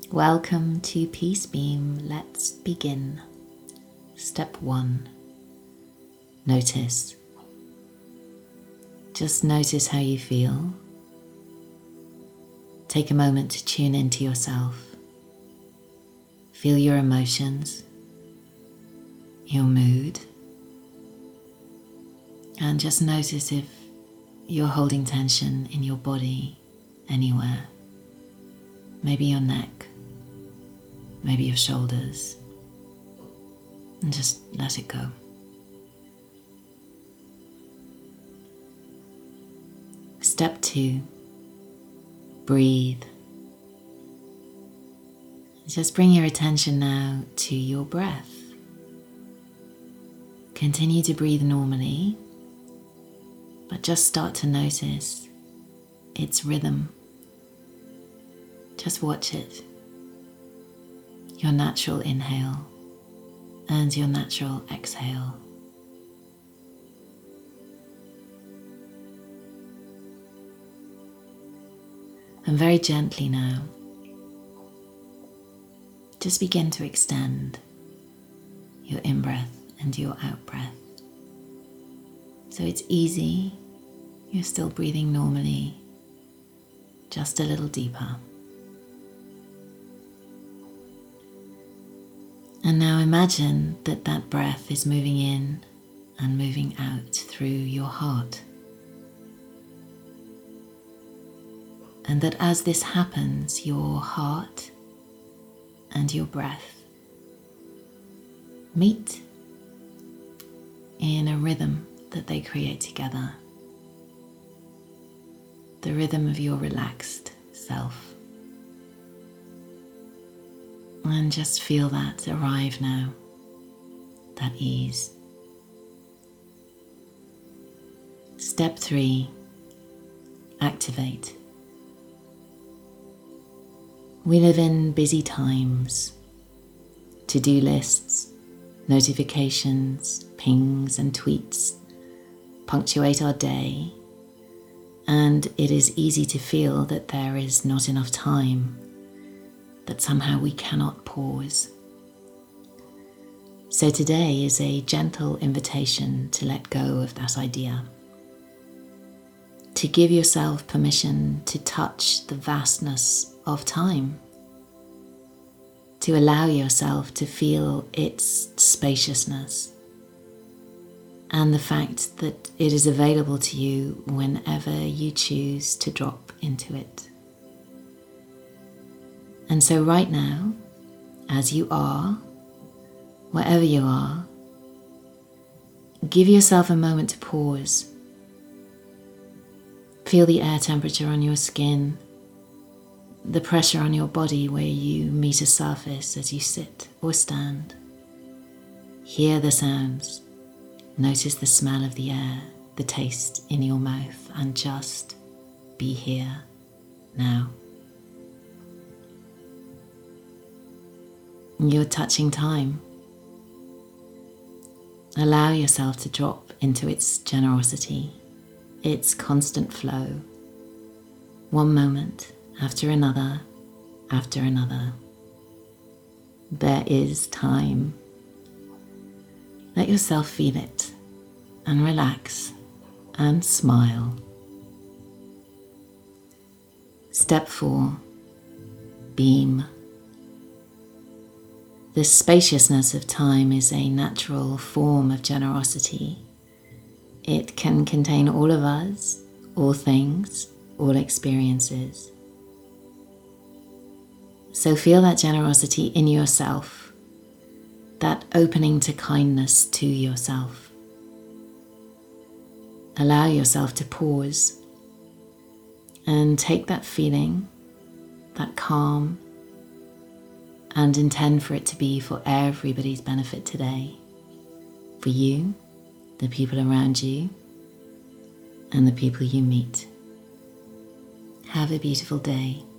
Welcome to Peace Beam. Let's begin. Step 1. Notice. Just notice how you feel. Take a moment to tune into yourself. Feel your emotions, your mood, and just notice if you're holding tension in your body anywhere. Maybe your neck, maybe your shoulders, and just let it go. Step 2, breathe. Just bring your attention now to your breath. Continue to breathe normally, but just start to notice its rhythm. Just watch it. Your natural inhale and your natural exhale. And very gently now, just begin to extend your in-breath and your out-breath. So it's easy, you're still breathing normally, just a little deeper. And now imagine that that breath is moving in and moving out through your heart. And that as this happens, your heart and your breath meet in a rhythm that they create together. The rhythm of your relaxed self. And just feel that arrive now, that ease. Step 3, activate. We live in busy times. To-do lists, notifications, pings and tweets punctuate our day, and it is easy to feel that there is not enough time, that somehow we cannot pause. So today is a gentle invitation to let go of that idea, to give yourself permission to touch the vastness of time, to allow yourself to feel its spaciousness and the fact that it is available to you whenever you choose to drop into it. And so right now, as you are, wherever you are, give yourself a moment to pause. Feel the air temperature on your skin, the pressure on your body where you meet a surface as you sit or stand. Hear the sounds, notice the smell of the air, the taste in your mouth, and just be here now. You're touching time. Allow yourself to drop into its generosity, its constant flow, one moment after another, after another. There is time. Let yourself feel it and relax and smile. Step 4, beam. The spaciousness of time is a natural form of generosity. It can contain all of us, all things, all experiences. So feel that generosity in yourself, that opening to kindness to yourself. Allow yourself to pause and take that feeling, that calm, and intend for it to be for everybody's benefit today. For you, the people around you, and the people you meet. Have a beautiful day.